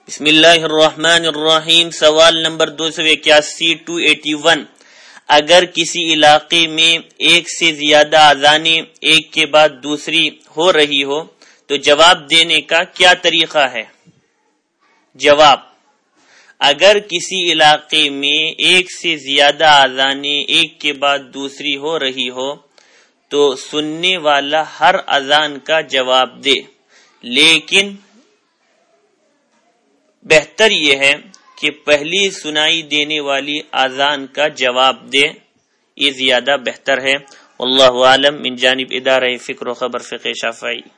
बिस्मिल्लाहिर्रहमानिर्रहीम। सवाल नंबर 281 281। अगर किसी इलाके में एक से ज्यादा अजानें एक के बाद दूसरी हो रही हो तो जवाब देने का क्या तरीका है? जवाब, अगर किसी इलाके में एक से ज्यादा अजानें एक के बाद दूसरी हो रही हो तो सुनने वाला हर अजान का जवाब दे, लेकिन बेहतर यह है कि पहली सुनाई देने वाली अजान का जवाब दे, ये ज्यादा बेहतर है। वल्लाहु आलम। मिन जानिब इदारा फ़िक्र व खबर फ़िक़्ह शाफ़ई।